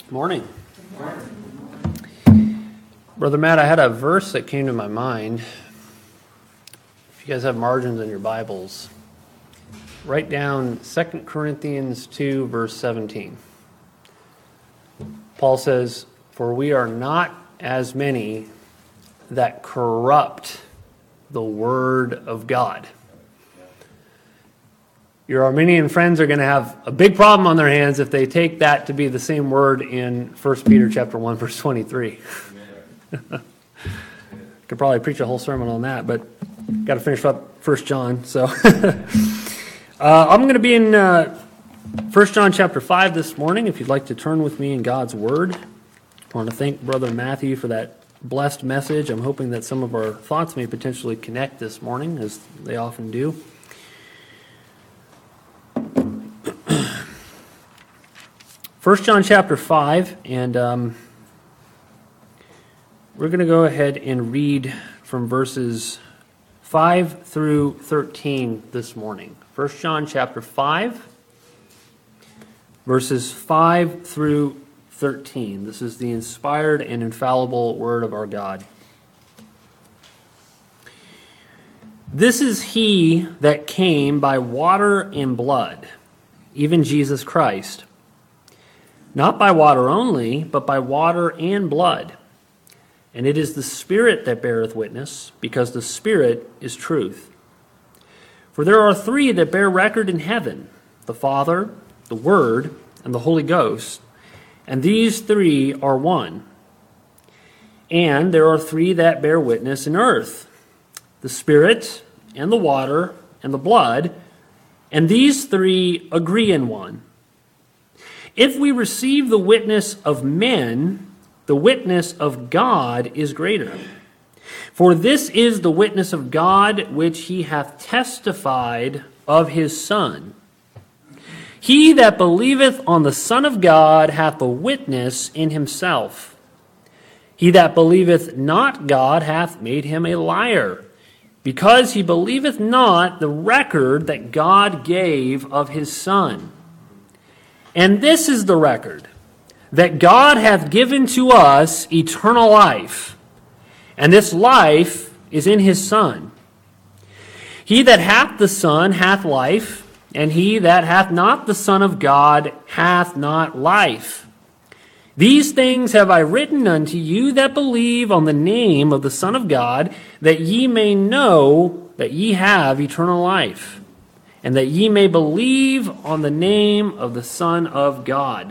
Morning. Brother Matt, I had a verse that came to my mind. If you guys have margins in your Bibles, write down 2 Corinthians 2, verse 17. Paul says, "For we are not as many that corrupt the word of God." Your Arminian friends are going to have a big problem on their hands if they take that to be the same word in 1 Peter chapter 1, verse 23. Could probably preach a whole sermon on that, but got to finish up 1 John. So I'm going to be in 1 John chapter 5 this morning, if you'd like to turn with me in God's Word. I want to thank Brother Matthew for that blessed message. I'm hoping that some of our thoughts may potentially connect this morning, as they often do. 1 John chapter 5, and we're going to go ahead and read from verses 5 through 13 this morning. 1 John chapter 5, verses 5 through 13. This is the inspired and infallible Word of our God. "This is he that came by water and blood, even Jesus Christ. Not by water only, but by water and blood. And it is the Spirit that beareth witness, because the Spirit is truth. For there are three that bear record in heaven, the Father, the Word, and the Holy Ghost, and these three are one. And there are three that bear witness in earth, the Spirit, and the water, and the blood, and these three agree in one. If we receive the witness of men, the witness of God is greater. For this is the witness of God which he hath testified of his Son. He that believeth on the Son of God hath a witness in himself. He that believeth not God hath made him a liar, because he believeth not the record that God gave of his Son. And this is the record, that God hath given to us eternal life, and this life is in his Son. He that hath the Son hath life, and he that hath not the Son of God hath not life. These things have I written unto you that believe on the name of the Son of God, that ye may know that ye have eternal life, and that ye may believe on the name of the Son of God."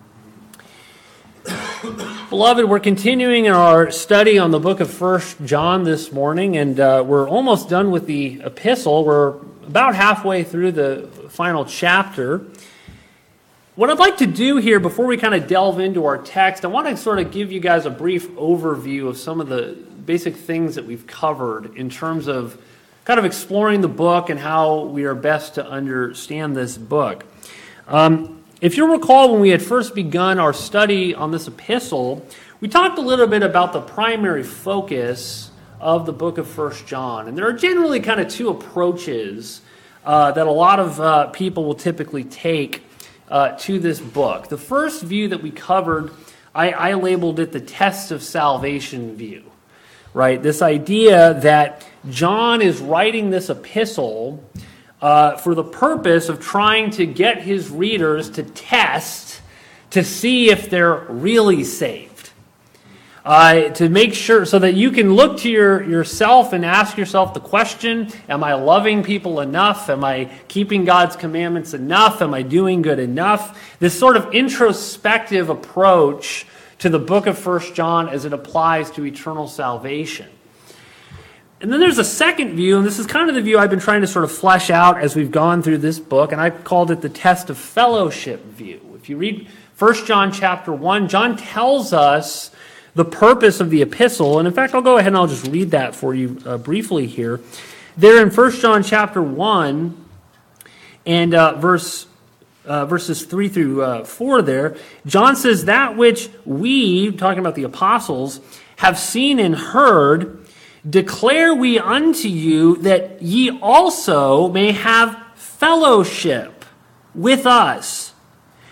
Beloved, we're continuing our study on the book of 1 John this morning, and we're almost done with the epistle. We're about halfway through the final chapter. What I'd like to do here, before we kind of delve into our text, I want to sort of give you guys a brief overview of some of the basic things that we've covered in terms of kind of exploring the book and how we are best to understand this book. If you'll recall, when we had first begun our study on this epistle, we talked a little bit about the primary focus of the book of 1 John. And there are generally kind of two approaches that a lot of people will typically take to this book. The first view that we covered, I labeled it the test of salvation view. Right? This idea that John is writing this epistle for the purpose of trying to get his readers to test to see if they're really saved. To make sure, so that you can look to yourself and ask yourself the question, am I loving people enough? Am I keeping God's commandments enough? Am I doing good enough? This sort of introspective approach to the book of 1 John as it applies to eternal salvation. And then there's a second view, and this is kind of the view I've been trying to sort of flesh out as we've gone through this book, and I called it the test of fellowship view. If you read 1 John chapter 1, John tells us the purpose of the epistle, and in fact, I'll go ahead and I'll just read that for you briefly here. There in 1 John chapter 1 and verses 3 through 4 there, John says, "That which we," talking about the apostles, "have seen and heard, declare we unto you, that ye also may have fellowship with us.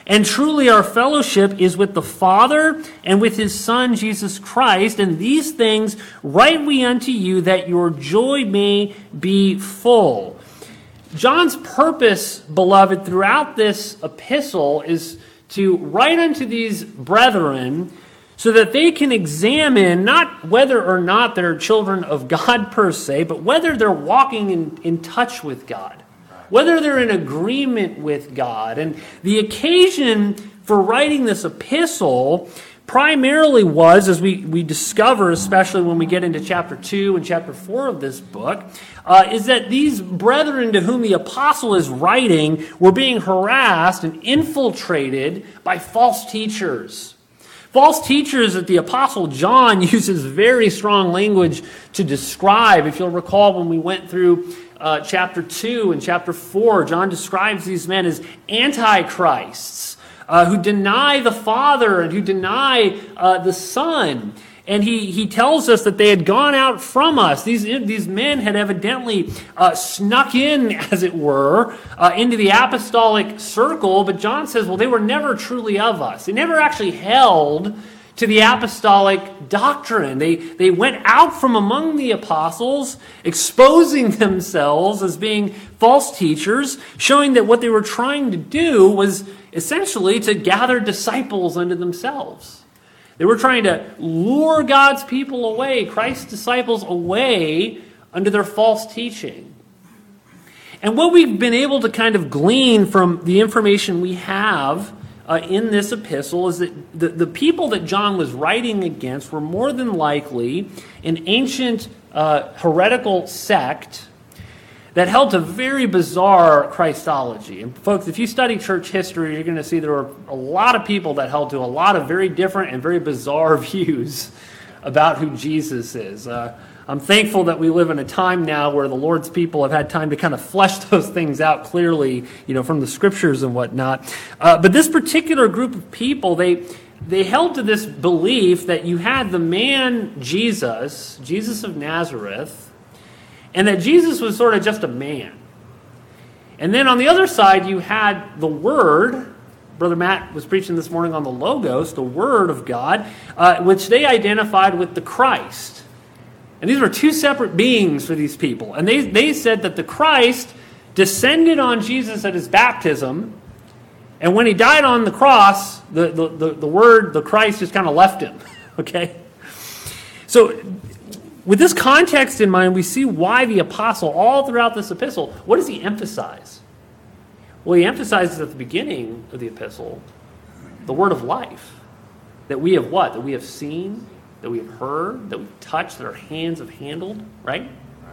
And truly our fellowship is with the Father and with his Son, Jesus Christ. And these things write we unto you, that your joy may be full. John's purpose, beloved, throughout this epistle is to write unto these brethren so that they can examine not whether or not they're children of God per se, but whether they're walking in touch with God, whether they're in agreement with God. And the occasion for writing this epistle primarily was, as we discover, especially when we get into chapter 2 and chapter 4 of this book, is that these brethren to whom the apostle is writing were being harassed and infiltrated by false teachers. False teachers that the apostle John uses very strong language to describe. If you'll recall, when we went through chapter 2 and chapter 4, John describes these men as antichrists who deny the Father and who deny the Son. And he tells us that they had gone out from us. These men had evidently snuck in, as it were, into the apostolic circle. But John says, well, they were never truly of us. They never actually held to the apostolic doctrine. They went out from among the apostles, exposing themselves as being false teachers, showing that what they were trying to do was essentially to gather disciples unto themselves. They were trying to lure God's people away, Christ's disciples away under their false teaching. And what we've been able to kind of glean from the information we have in this epistle is that the people that John was writing against were more than likely an ancient heretical sect that held to very bizarre Christology. And folks, if you study church history, you're going to see there were a lot of people that held to a lot of very different and very bizarre views about who Jesus is. I'm thankful that we live in a time now where the Lord's people have had time to kind of flesh those things out clearly, from the scriptures and whatnot. But this particular group of people, they held to this belief that you had the man Jesus of Nazareth, and that Jesus was sort of just a man. And then on the other side, you had the Word. Brother Matt was preaching this morning on the Logos, the Word of God, which they identified with the Christ. And these were two separate beings for these people. And they said that the Christ descended on Jesus at his baptism, and when he died on the cross, the Word, the Christ, just kind of left him. Okay? So with this context in mind, we see why the apostle, all throughout this epistle, what does he emphasize? Well, he emphasizes at the beginning of the epistle the word of life. That we have what? That we have seen, that we have heard, that we've touched, that our hands have handled, right?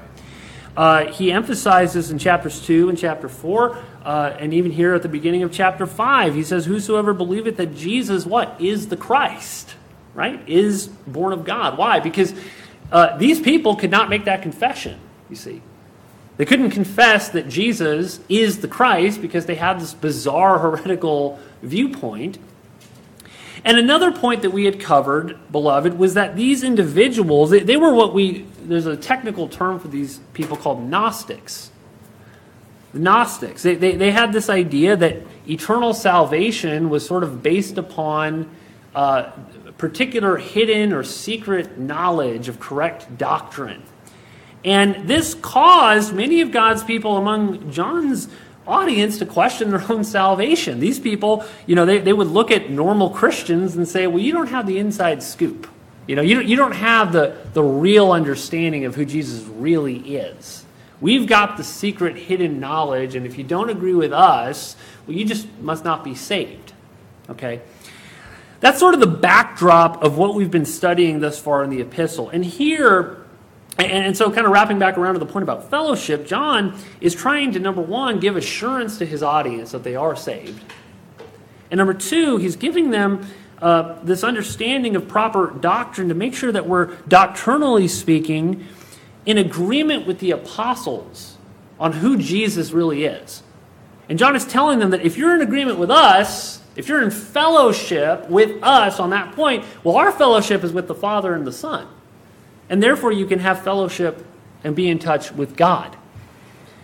He emphasizes in chapters 2 and chapter 4, and even here at the beginning of chapter 5, he says, whosoever believeth that Jesus, what? Is the Christ, right? Is born of God. Why? Because these people could not make that confession, you see. They couldn't confess that Jesus is the Christ because they had this bizarre heretical viewpoint. And another point that we had covered, beloved, was that these individuals, they were there's a technical term for these people called Gnostics. The Gnostics, they had this idea that eternal salvation was sort of based upon particular hidden or secret knowledge of correct doctrine. And this caused many of God's people among John's audience to question their own salvation. These people, they would look at normal Christians and say, well, you don't have the inside scoop. You don't have the real understanding of who Jesus really is. We've got the secret hidden knowledge, and if you don't agree with us, well, you just must not be saved. Okay? That's sort of the backdrop of what we've been studying thus far in the epistle. And here, and so kind of wrapping back around to the point about fellowship, John is trying to, number one, give assurance to his audience that they are saved. And number two, he's giving them this understanding of proper doctrine to make sure that we're, doctrinally speaking, in agreement with the apostles on who Jesus really is. And John is telling them that if you're in agreement with us, if you're in fellowship with us on that point, well, our fellowship is with the Father and the Son. And therefore you can have fellowship and be in touch with God.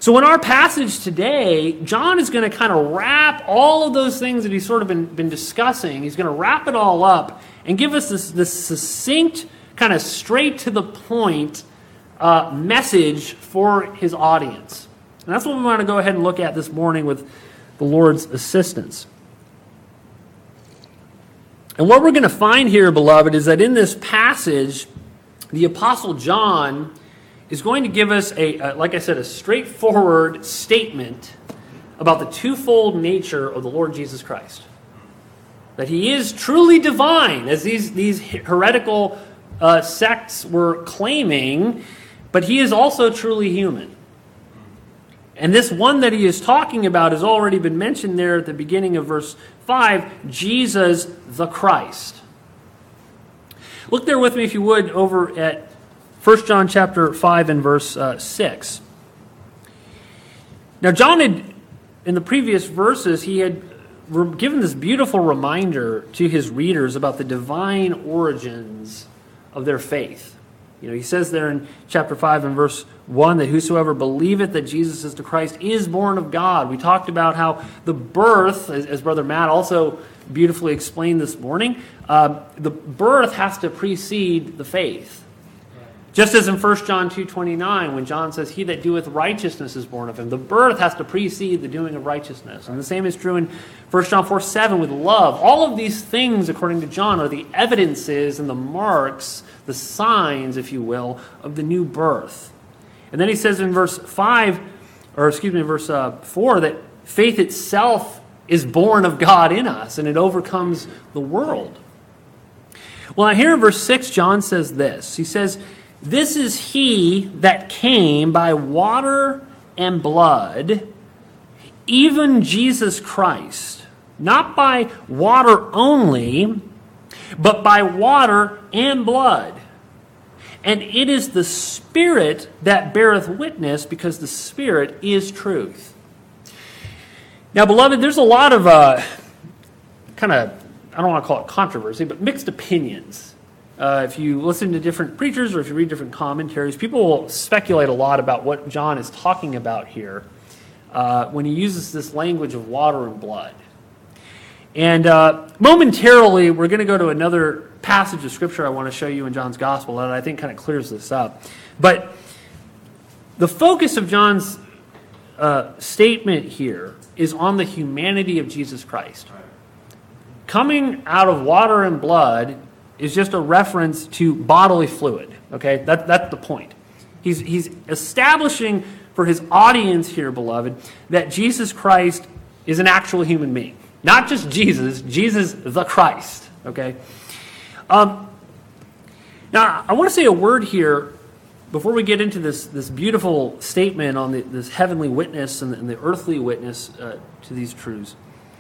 So in our passage today, John is going to kind of wrap all of those things that he's sort of been discussing. He's going to wrap it all up and give us this succinct, kind of straight to the point message for his audience. And that's what we want to go ahead and look at this morning with the Lord's assistance. And what we're going to find here, beloved, is that in this passage, the Apostle John is going to give us, like I said, a straightforward statement about the twofold nature of the Lord Jesus Christ. That he is truly divine, as these heretical sects were claiming, but he is also truly human. And this one that he is talking about has already been mentioned there at the beginning of verse 5, Jesus the Christ. Look there with me, if you would, over at 1 John chapter 5 and verse 6. Now, John had, in the previous verses, he had given this beautiful reminder to his readers about the divine origins of their faith. You know, he says there in chapter 5 and verse 1 that whosoever believeth that Jesus is the Christ is born of God. We talked about how the birth, as Brother Matt also beautifully explained this morning, the birth has to precede the faith. Just as in 1 John 2:29, when John says, he that doeth righteousness is born of him. The birth has to precede the doing of righteousness. And the same is true in 1 John 4:7 with love. All of these things, according to John, are the evidences and the marks, the signs, if you will, of the new birth. And then he says in verse 4, that faith itself is born of God in us, and it overcomes the world. Well, here in verse 6, John says this. He says, this is he that came by water and blood, even Jesus Christ, not by water only, but by water and blood. And it is the Spirit that beareth witness, because the Spirit is truth. Now, beloved, there's a lot of I don't want to call it controversy, but mixed opinions. If you listen to different preachers or if you read different commentaries, people will speculate a lot about what John is talking about here when he uses this language of water and blood. And momentarily, we're going to go to another passage of Scripture I want to show you in John's Gospel that I think kind of clears this up. But the focus of John's statement here is on the humanity of Jesus Christ. Coming out of water and blood is just a reference to bodily fluid. Okay, that's the point. He's establishing for his audience here, beloved, that Jesus Christ is an actual human being. Not just Jesus the Christ. Okay? Now, I want to say a word here before we get into this beautiful statement on this heavenly witness and the earthly witness to these truths.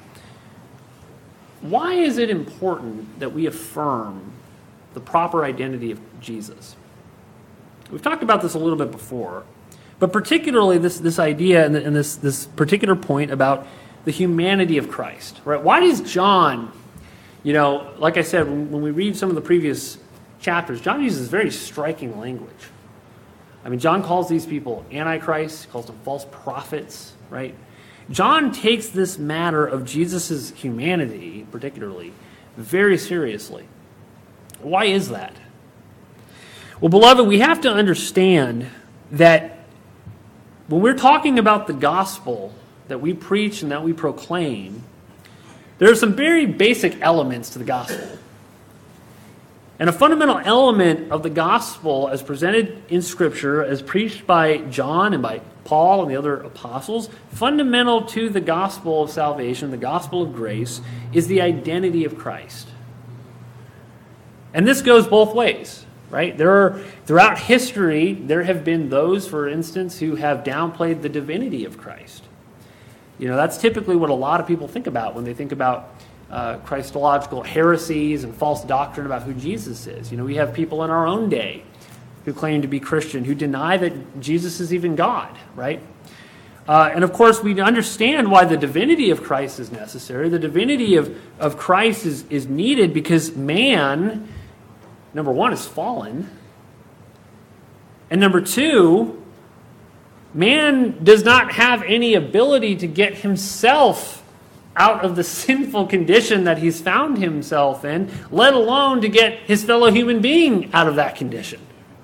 Why is it important that we affirm the proper identity of Jesus? We've talked about this a little bit before, but particularly this idea and this particular point about the humanity of Christ. Right? Why does John, like I said, when we read some of the previous chapters, John uses very striking language. I mean, John calls these people antichrists, calls them false prophets, right? John takes this matter of Jesus' humanity, particularly, very seriously. Why is that? Well, beloved, we have to understand that when we're talking about the gospel that we preach and that we proclaim, there are some very basic elements to the gospel. And a fundamental element of the gospel as presented in Scripture, as preached by John and by Paul and the other apostles, fundamental to the gospel of salvation, the gospel of grace, is the identity of Christ. And this goes both ways, right? Throughout history, there have been those, for instance, who have downplayed the divinity of Christ. That's typically what a lot of people think about when they think about Christological heresies and false doctrine about who Jesus is. We have people in our own day who claim to be Christian, who deny that Jesus is even God, right? And of course, we understand why the divinity of Christ is necessary. The divinity of Christ is needed because man, number one, is fallen. And number two, Man does not have any ability to get himself out of the sinful condition that he's found himself in, let alone to get his fellow human being out of that condition.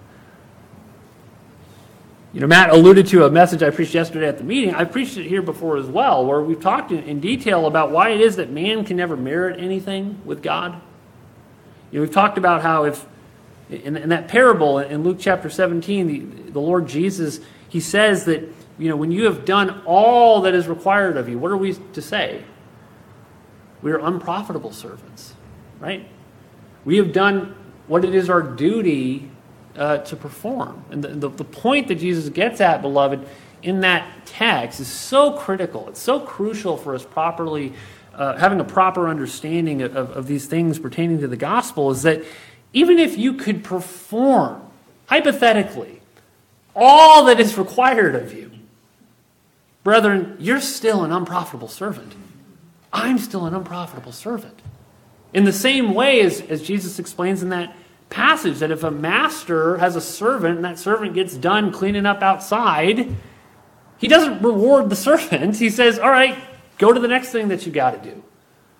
Matt alluded to a message I preached yesterday at the meeting. I preached it here before as well, where we've talked in detail about why it is that man can never merit anything with God. We've talked about how if, in that parable in Luke chapter 17, the Lord Jesus, he says that, when you have done all that is required of you, what are we to say? We are unprofitable servants, right? We have done what it is our duty to perform. And the point that Jesus gets at, beloved, in that text is so critical. It's so crucial for us properly having a proper understanding of these things pertaining to the gospel, is that even if you could perform, hypothetically, all that is required of you, brethren, you're still an unprofitable servant. I'm still an unprofitable servant. In the same way as Jesus explains in that passage, that if a master has a servant and that servant gets done cleaning up outside, he doesn't reward the servant. He says, all right, go to the next thing that you got to do.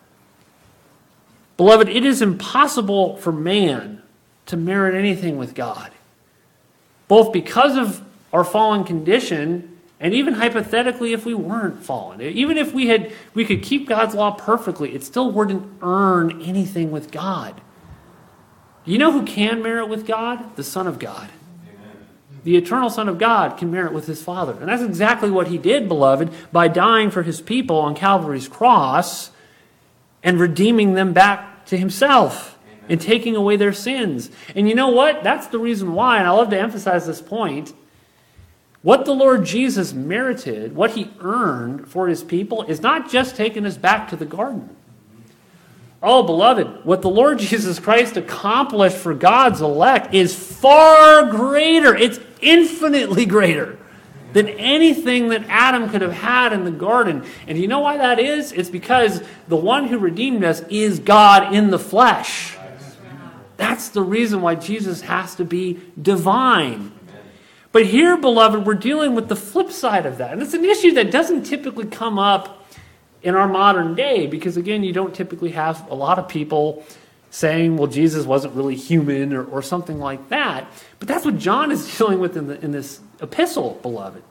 Beloved, it is impossible for man to merit anything with God, both because of our fallen condition and even hypothetically if we weren't fallen. Even if we could keep God's law perfectly, it still wouldn't earn anything with God. You know who can merit with God? The Son of God. Amen. The eternal Son of God can merit with his Father. And that's exactly what he did, beloved, by dying for his people on Calvary's cross and redeeming them back to himself. Amen. And taking away their sins. And you know what? That's the reason why, and I love to emphasize this point, what the Lord Jesus merited, what he earned for his people, is not just taking us back to the garden. Oh, beloved, what the Lord Jesus Christ accomplished for God's elect is far greater. It's infinitely greater than anything that Adam could have had in the garden. And you know why that is? It's because the one who redeemed us is God in the flesh. That's the reason why Jesus has to be divine. But here, beloved, we're dealing with the flip side of that. And it's an issue that doesn't typically come up in our modern day, because again, you don't typically have a lot of people saying, well, Jesus wasn't really human or something like that. But that's what John is dealing with in this epistle, beloved.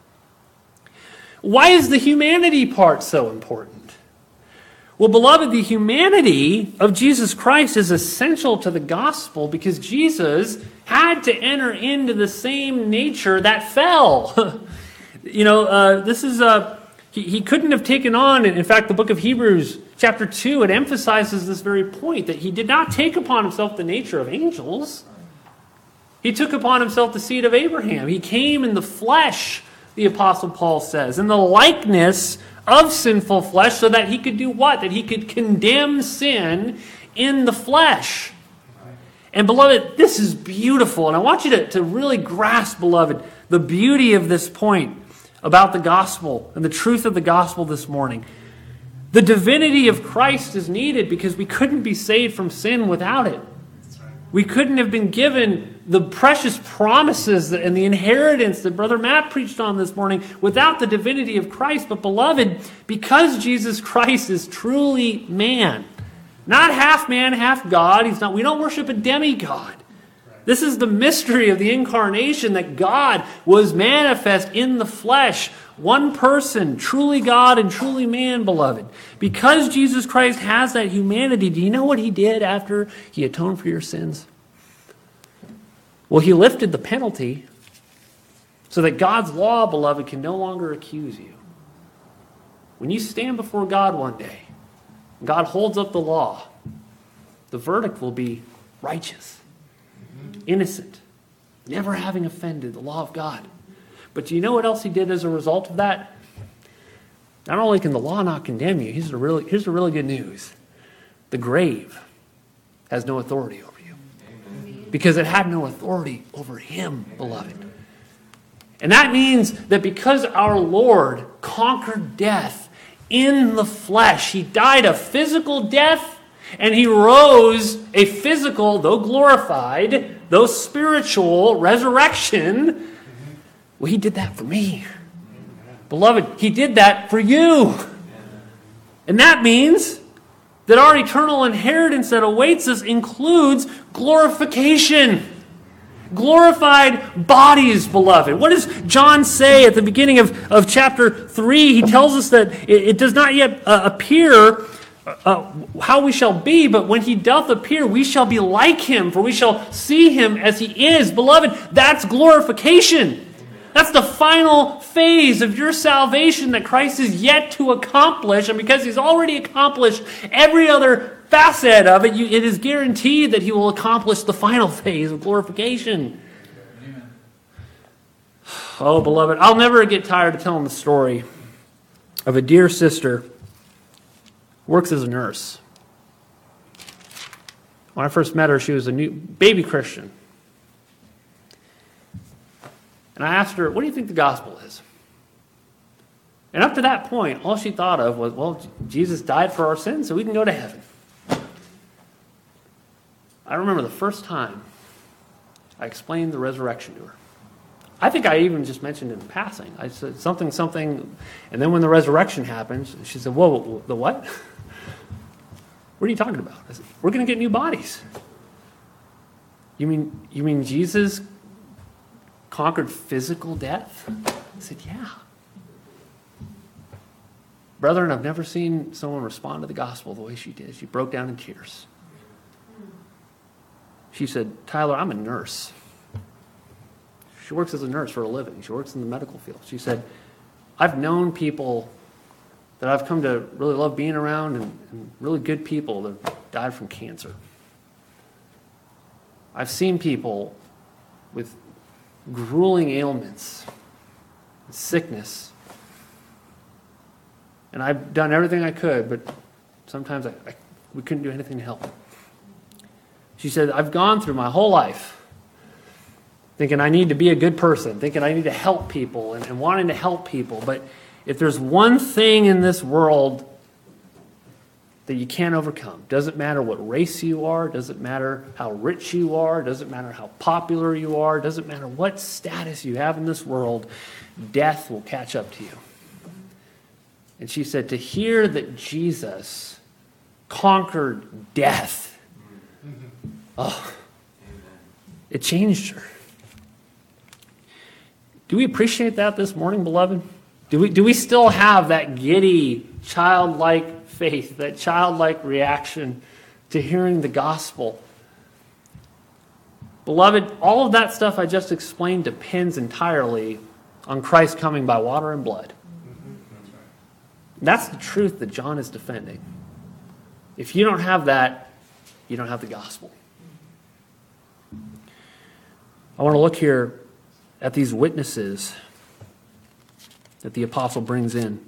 Why is the humanity part so important? Well, beloved, the humanity of Jesus Christ is essential to the gospel because Jesus had to enter into the same nature that fell. This is He couldn't have taken on, in fact, the book of Hebrews, chapter 2, it emphasizes this very point, that he did not take upon himself the nature of angels. He took upon himself the seed of Abraham. He came in the flesh, the Apostle Paul says, in the likeness of sinful flesh, so that he could do what? That he could condemn sin in the flesh. And beloved, this is beautiful. And I want you to really grasp, beloved, the beauty of this point about the gospel and the truth of the gospel this morning. The divinity of Christ is needed because we couldn't be saved from sin without it. We couldn't have been given the precious promises and the inheritance that Brother Matt preached on this morning without the divinity of Christ. But beloved, because Jesus Christ is truly man, not half man, half God, we don't worship a demigod. This is the mystery of the incarnation, that God was manifest in the flesh, one person, truly God and truly man, beloved. Because Jesus Christ has that humanity, do you know what he did after he atoned for your sins? Well, he lifted the penalty so that God's law, beloved, can no longer accuse you. When you stand before God one day, God holds up the law, the verdict will be righteous, innocent, never having offended the law of God. But do you know what else he did as a result of that? Not only can the law not condemn you, here's the really good news. The grave has no authority over you. Because it had no authority over him, beloved. And that means that because our Lord conquered death in the flesh, he died a physical death, and he rose a physical, though glorified, though spiritual resurrection. Well, he did that for me. Beloved, he did that for you. And that means that our eternal inheritance that awaits us includes glorification. Glorified bodies, beloved. What does John say at the beginning of chapter 3? He tells us that it does not yet appear how we shall be, but when he doth appear, we shall be like him, for we shall see him as he is. Beloved, that's glorification. That's the final phase of your salvation that Christ is yet to accomplish. And because he's already accomplished every other facet of it, it is guaranteed that he will accomplish the final phase of glorification. Amen. Oh, beloved, I'll never get tired of telling the story of a dear sister who works as a nurse. When I first met her, she was a new baby Christian. And I asked her, what do you think the gospel is? And up to that point, all she thought of was, well, Jesus died for our sins so we can go to heaven. I remember the first time I explained the resurrection to her. I think I even just mentioned it in passing. I said something, and then when the resurrection happens, she said, whoa, the what? What are you talking about? I said, we're going to get new bodies. You mean Jesus conquered physical death? I said, yeah. Brethren, I've never seen someone respond to the gospel the way she did. She broke down in tears. She said, Tyler, I'm a nurse. She works as a nurse for a living. She works in the medical field. She said, I've known people that I've come to really love being around and really good people that died from cancer. I've seen people with grueling ailments, sickness. And I've done everything I could, but sometimes we couldn't do anything to help. She said, I've gone through my whole life thinking I need to be a good person, thinking I need to help people and wanting to help people. But if there's one thing in this world that you can't overcome, doesn't matter what race you are, doesn't matter how rich you are, doesn't matter how popular you are, doesn't matter what status you have in this world, death will catch up to you. And she said, to hear that Jesus conquered death, it changed her. Do we appreciate that this morning, beloved? Do we still have that giddy, childlike faith, that childlike reaction to hearing the gospel? Beloved, all of that stuff I just explained depends entirely on Christ coming by water and blood. That's the truth that John is defending. If you don't have that, you don't have the gospel. I want to look here at these witnesses that the apostle brings in.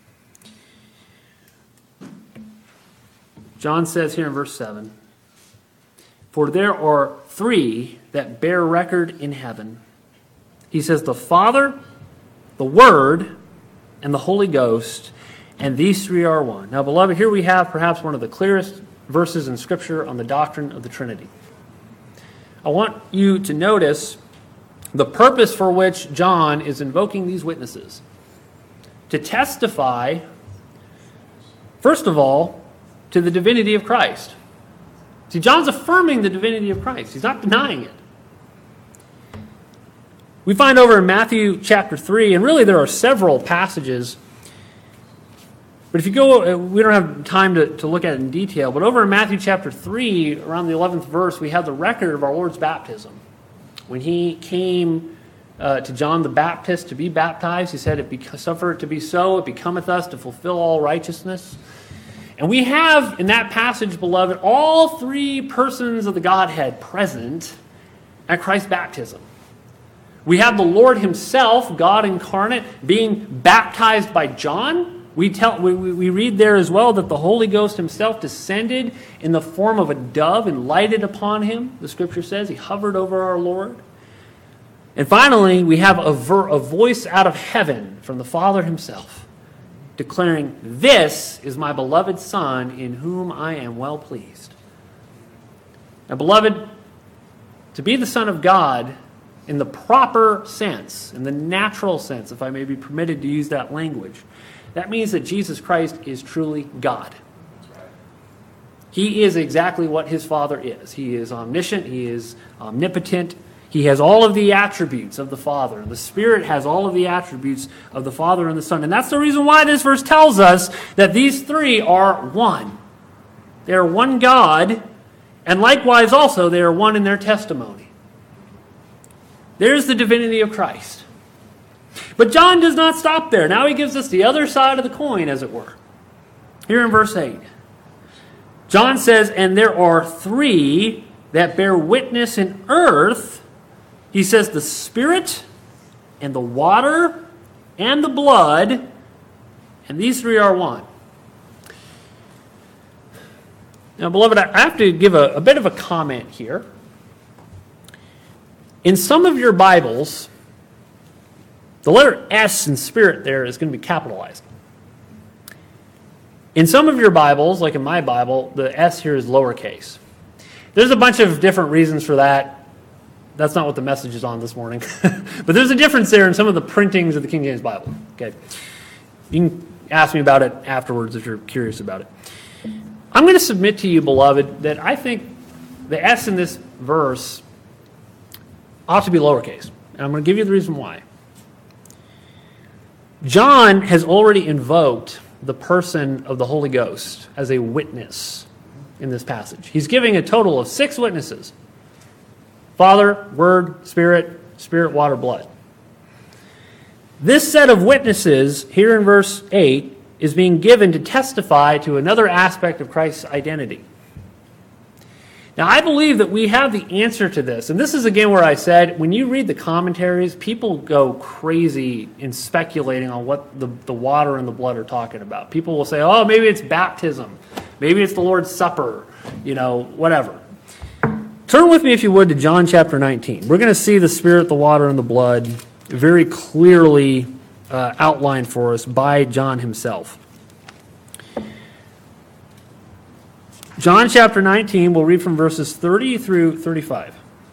John says here in verse 7, for there are three that bear record in heaven. He says the Father, the Word, and the Holy Ghost, and these three are one. Now, beloved, here we have perhaps one of the clearest verses in Scripture on the doctrine of the Trinity. I want you to notice the purpose for which John is invoking these witnesses. To testify, first of all, to the divinity of Christ. See, John's affirming the divinity of Christ. He's not denying it. We find over in Matthew chapter 3, and really there are several passages, but if you go, we don't have time to look at it in detail, but over in Matthew chapter 3, around the 11th verse, we have the record of our Lord's baptism. When he came to John the Baptist to be baptized, he said, suffer it to be so, it becometh us to fulfill all righteousness. And we have in that passage, beloved, all three persons of the Godhead present at Christ's baptism. We have the Lord himself, God incarnate, being baptized by John. We read there as well that the Holy Ghost himself descended in the form of a dove and lighted upon him. The Scripture says he hovered over our Lord. And finally, we have a voice out of heaven from the Father himself, declaring, this is my beloved Son, in whom I am well pleased. Now, beloved, to be the Son of God in the proper sense, in the natural sense, if I may be permitted to use that language, that means that Jesus Christ is truly God. He is exactly what his Father is. He is omniscient. He is omnipotent. He has all of the attributes of the Father. The Spirit has all of the attributes of the Father and the Son. And that's the reason why this verse tells us that these three are one. They are one God, and likewise also they are one in their testimony. There's the divinity of Christ. But John does not stop there. Now he gives us the other side of the coin, as it were. Here in verse 8. John says, and there are three that bear witness in earth. He says the Spirit and the water and the blood, and these three are one. Now, beloved, I have to give a bit of a comment here. In some of your Bibles, the letter S in Spirit there is going to be capitalized. In some of your Bibles, like in my Bible, the S here is lowercase. There's a bunch of different reasons for that. That's not what the message is on this morning. But there's a difference there in some of the printings of the King James Bible. Okay, you can ask me about it afterwards if you're curious about it. I'm going to submit to you, beloved, that I think the S in this verse ought to be lowercase. And I'm going to give you the reason why. John has already invoked the person of the Holy Ghost as a witness in this passage. He's giving a total of 6 witnesses. Father, Word, Spirit, water, blood. This set of witnesses here in verse 8 is being given to testify to another aspect of Christ's identity. Now, I believe that we have the answer to this. And this is again where I said, when you read the commentaries, people go crazy in speculating on what the water and the blood are talking about. People will say, oh, maybe it's baptism. Maybe it's the Lord's Supper. Whatever. Turn with me, if you would, to John chapter 19. We're going to see the Spirit, the water, and the blood very clearly outlined for us by John himself. John chapter 19, we'll read from verses 30 through 35.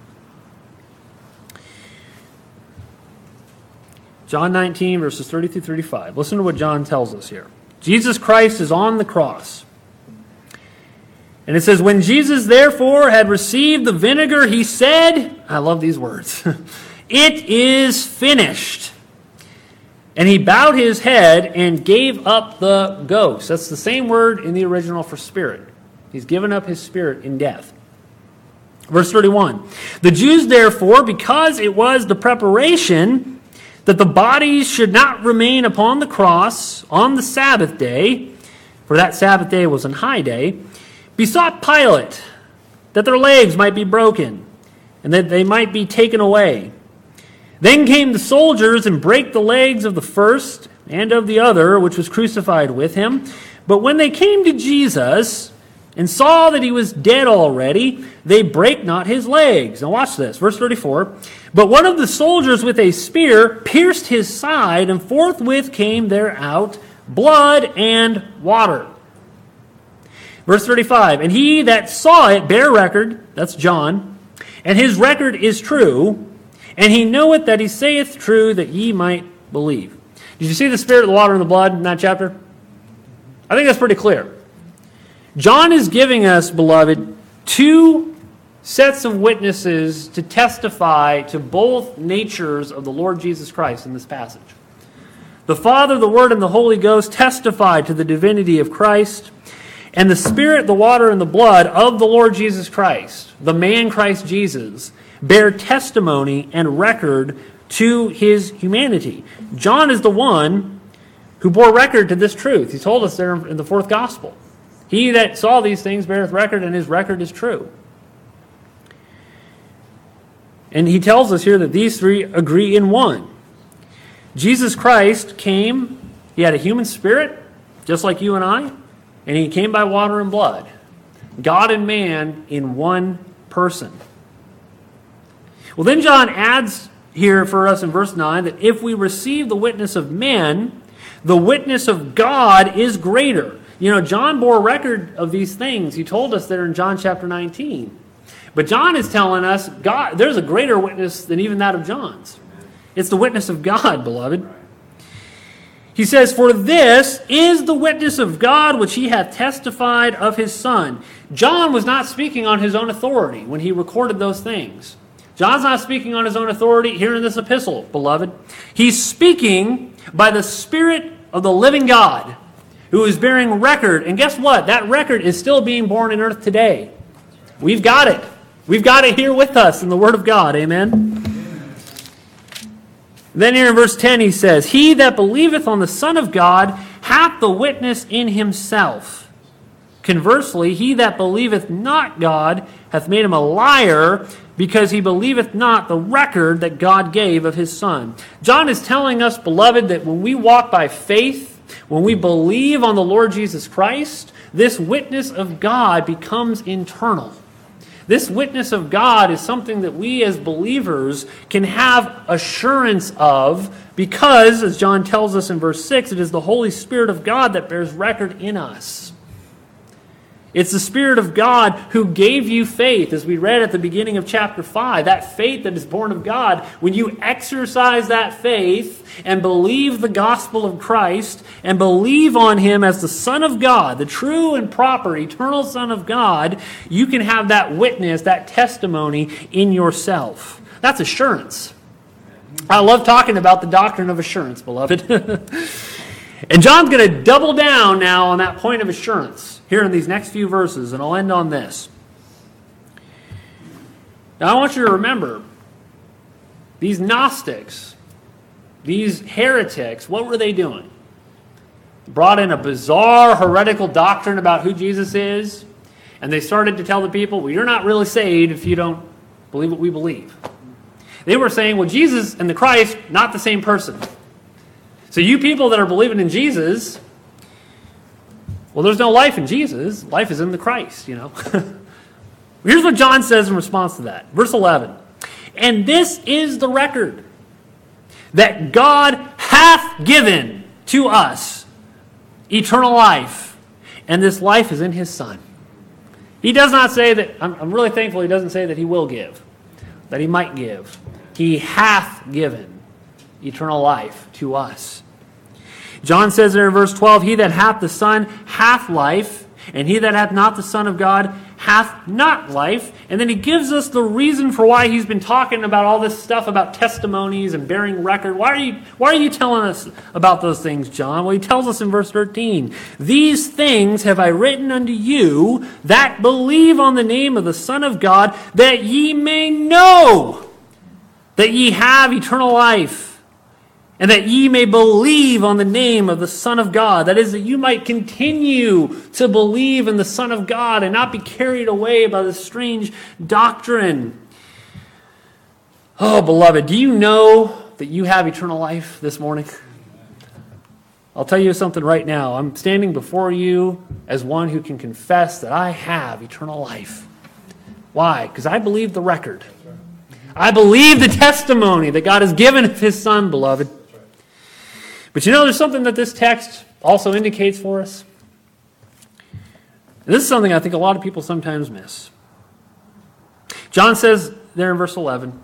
John 19, verses 30 through 35. Listen to what John tells us here. Jesus Christ is on the cross. And it says, when Jesus therefore had received the vinegar, he said, I love these words, it is finished. And he bowed his head and gave up the ghost. That's the same word in the original for spirit. He's given up his spirit in death. Verse 31. The Jews therefore, because it was the preparation that the bodies should not remain upon the cross on the Sabbath day, for that Sabbath day was an high day, besought Pilate that their legs might be broken and that they might be taken away. Then came the soldiers and brake the legs of the first and of the other, which was crucified with him. But when they came to Jesus and saw that he was dead already, they brake not his legs. Now watch this, verse 34. But one of the soldiers with a spear pierced his side, and forthwith came there out blood and water. Verse 35. And he that saw it bare record, that's John, and his record is true, and he knoweth that he saith true, that ye might believe. Did you see the Spirit, the water, and the blood in that chapter? I think that's pretty clear. John is giving us, beloved, 2 sets of witnesses to testify to both natures of the Lord Jesus Christ in this passage. The Father, the Word, and the Holy Ghost testify to the divinity of Christ, and the Spirit, the water, and the blood of the Lord Jesus Christ, the man Christ Jesus, bear testimony and record to his humanity. John is the one who bore record to this truth. He told us there in the 4th gospel. He that saw these things beareth record, and his record is true. And he tells us here that these 3 agree in one. Jesus Christ came, he had a human spirit, just like you and I, and he came by water and blood. God and man in one person. Well, then John adds here for us in verse 9 that if we receive the witness of men, the witness of God is greater. John bore record of these things. He told us there in John chapter 19. But John is telling us there's a greater witness than even that of John's. It's the witness of God, beloved. He says, "For this is the witness of God which he hath testified of his Son." John was not speaking on his own authority when he recorded those things. John's not speaking on his own authority here in this epistle, beloved. He's speaking by the Spirit of the living God, who is bearing record. And guess what? That record is still being born in earth today. We've got it. We've got it here with us in the Word of God. Amen? Then here in verse 10 he says, "He that believeth on the Son of God hath the witness in himself. Conversely, he that believeth not God hath made him a liar, because he believeth not the record that God gave of his Son." John is telling us, beloved, that when we walk by faith, when we believe on the Lord Jesus Christ, this witness of God becomes internal. This witness of God is something that we as believers can have assurance of because, as John tells us in verse 6, it is the Holy Spirit of God that bears record in us. It's the Spirit of God who gave you faith, as we read at the beginning of chapter 5. That faith that is born of God, when you exercise that faith and believe the gospel of Christ and believe on Him as the Son of God, the true and proper eternal Son of God, you can have that witness, that testimony in yourself. That's assurance. I love talking about the doctrine of assurance, beloved. And John's going to double down now on that point of assurance here in these next few verses, and I'll end on this. Now I want you to remember, these Gnostics, these heretics, what were they doing? Brought in a bizarre heretical doctrine about who Jesus is, and they started to tell the people, well, you're not really saved if you don't believe what we believe. They were saying, well, Jesus and the Christ, not the same person. So you people that are believing in Jesus, well, there's no life in Jesus. Life is in the Christ, you know. Here's what John says in response to that. Verse 11. "And this is the record, that God hath given to us eternal life, and this life is in His Son." He does not say that, I'm really thankful he doesn't say that He will give, that He might give. He hath given eternal life to us. John says there in verse 12, "He that hath the Son hath life, and he that hath not the Son of God hath not life." And then he gives us the reason for why he's been talking about all this stuff about testimonies and bearing record. Why are you telling us about those things, John? Well, he tells us in verse 13, "These things have I written unto you that believe on the name of the Son of God, that ye may know that ye have eternal life, and that ye may believe on the name of the Son of God." That is, that you might continue to believe in the Son of God and not be carried away by this strange doctrine. Oh, beloved, do you know that you have eternal life this morning? I'll tell you something right now. I'm standing before you as one who can confess that I have eternal life. Why? Because I believe the record. I believe the testimony that God has given of His Son, beloved. But you know, there's something that this text also indicates for us. And this is something I think a lot of people sometimes miss. John says there in verse 11,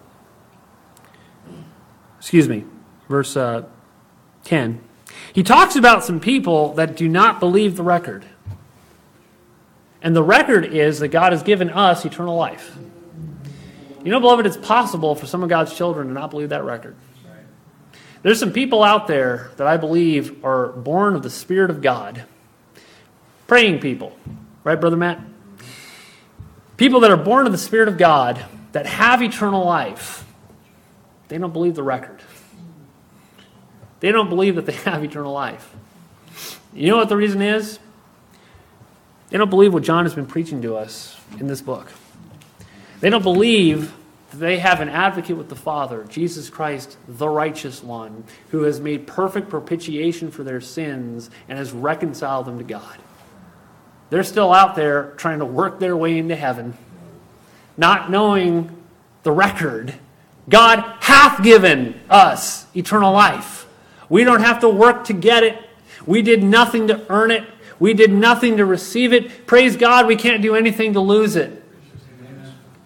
verse 10, he talks about some people that do not believe the record. And the record is that God has given us eternal life. You know, beloved, it's possible for some of God's children to not believe that record. There's some people out there that I believe are born of the Spirit of God. Praying people. Right, Brother Matt? People that are born of the Spirit of God, that have eternal life, they don't believe the record. They don't believe that they have eternal life. You know what the reason is? They don't believe what John has been preaching to us in this book. They don't believe that they have an advocate with the Father, Jesus Christ, the righteous one, who has made perfect propitiation for their sins and has reconciled them to God. They're still out there trying to work their way into heaven, not knowing the record. God hath given us eternal life. We don't have to work to get it. We did nothing to earn it. We did nothing to receive it. Praise God, we can't do anything to lose it.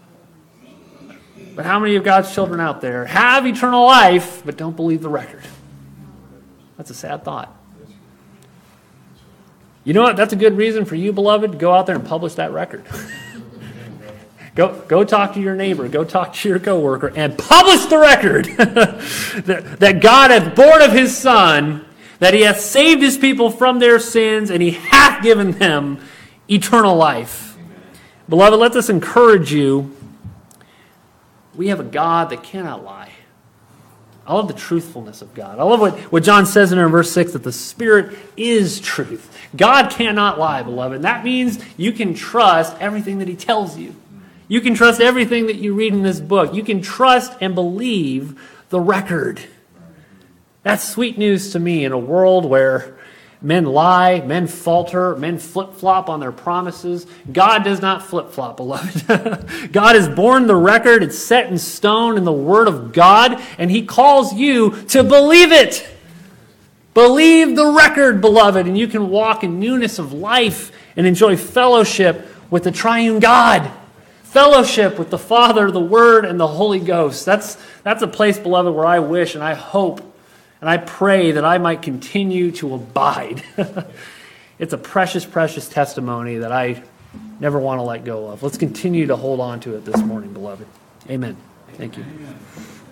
But how many of God's children out there have eternal life but don't believe the record? That's a sad thought. You know what? That's a good reason for you, beloved, to go out there and publish that record. Go talk to your neighbor. Go talk to your coworker and publish the record that God hath born of his Son, that he hath saved his people from their sins, and he hath given them eternal life. Beloved, let this encourage you. We have a God that cannot lie. I love the truthfulness of God. I love what John says in verse 6, that the Spirit is truth. God cannot lie, beloved. And that means you can trust everything that he tells you. You can trust everything that you read in this book. You can trust and believe the record. That's sweet news to me in a world where men lie, men falter, men flip-flop on their promises. God does not flip-flop, beloved. God has borne the record. It's set in stone in the Word of God, and he calls you to believe it. Believe the record, beloved, and you can walk in newness of life and enjoy fellowship with the triune God. Fellowship with the Father, the Word, and the Holy Ghost. That's a place, beloved, where I wish and I hope and I pray that I might continue to abide. It's a precious, precious testimony that I never want to let go of. Let's continue to hold on to it this morning, beloved. Amen. Thank you.